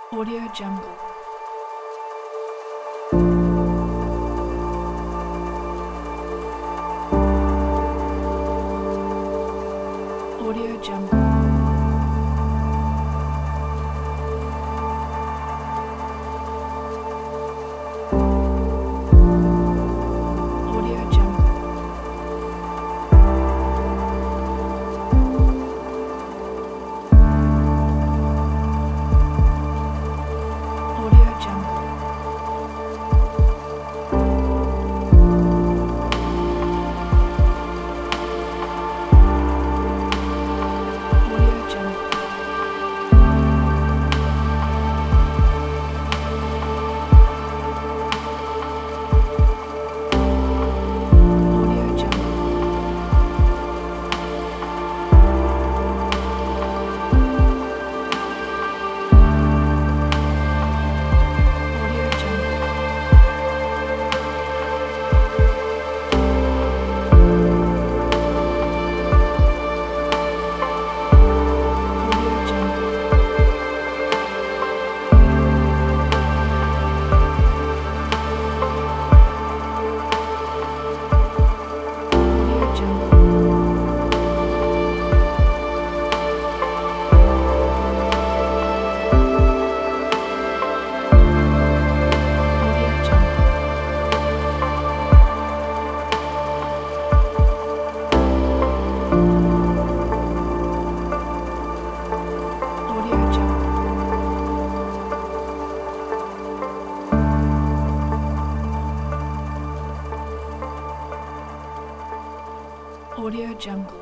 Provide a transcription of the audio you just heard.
Audio Jungle. Audio Jungle. Audio Jungle. Audio Jungle. Audio Jungle. Audio Jungle. Audio Jungle. Audio Jungle. Audio Jungle. Audio Jungle. Audio Jungle. Audio Jungle.